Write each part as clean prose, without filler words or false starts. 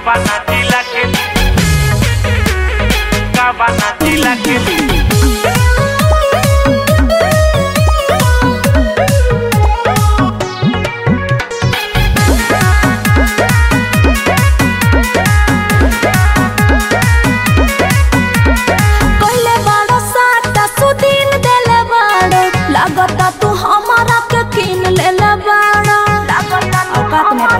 Cabana Chila लागता तू हमारा के किन लेला बाड़ा औकात में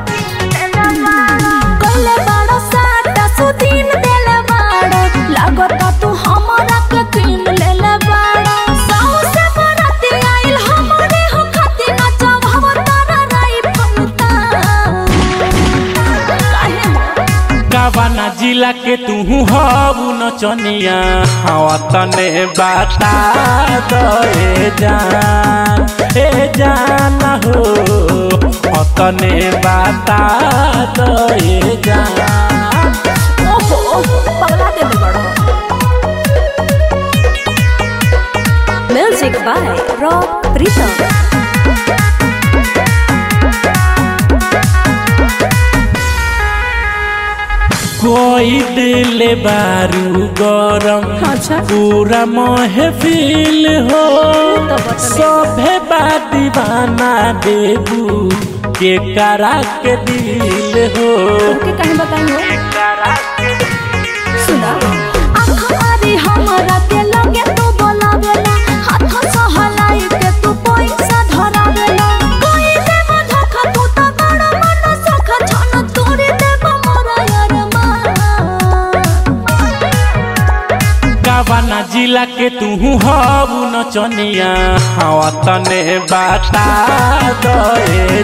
कइले बाड़ा साटा सुदीन देले बाड़ा लागता तू हमारा के किन लेला बाड़ा साउ से बराती आइल हमरे हो खाती नचब हम तारा राई फनता Cabana जिला के तू हबू नचनिया हवा तने बता दे जान हो तने बता दे जान। ओहो पगला दे बड़ो। Music by rock Pritam. कोई दिल बारू गरम पूरा महफिल हो सभे बात दीवाना देबू के करा के दिल हो कहीं बताइए सुना आखरी हमरा के लगे तू बोलावेला हाथ सहलाई के तू पैसा धरावेला कोई देव धोखा तू त बड़ा मन सख छन तोरे देव मोरा यार Cabana जिला के तू हबू नचनिया हवा तने बता दे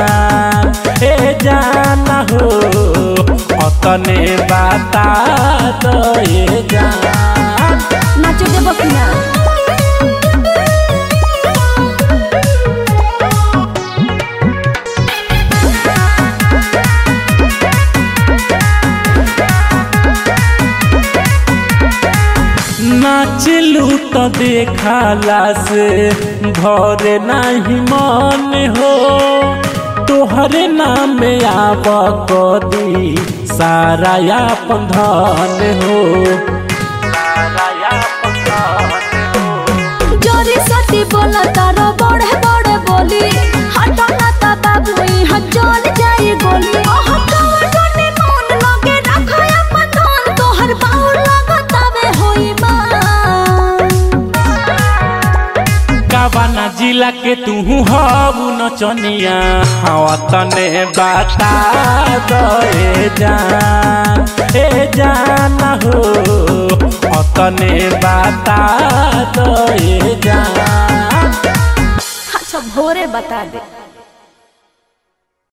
जान हो तने बता दे जान। नाच देबो कि ना नाचलू तो देखाला से भरे नहीं मन हो तोहरे नाम आब कदी सारा अपन धन हो जोरी सती बोला तारो बड़े बड़े बोली हटा ना ता बाबू यहाँ चल जाए गोली ओह कवटनी मन लगे रखा अपन धन तोहर बाहु लगतावे होई बा Cabana जिला के तू हबू नचनिया हवा तने बता दे जान हो तने बता दे जान। अच्छा भोरे बता दे।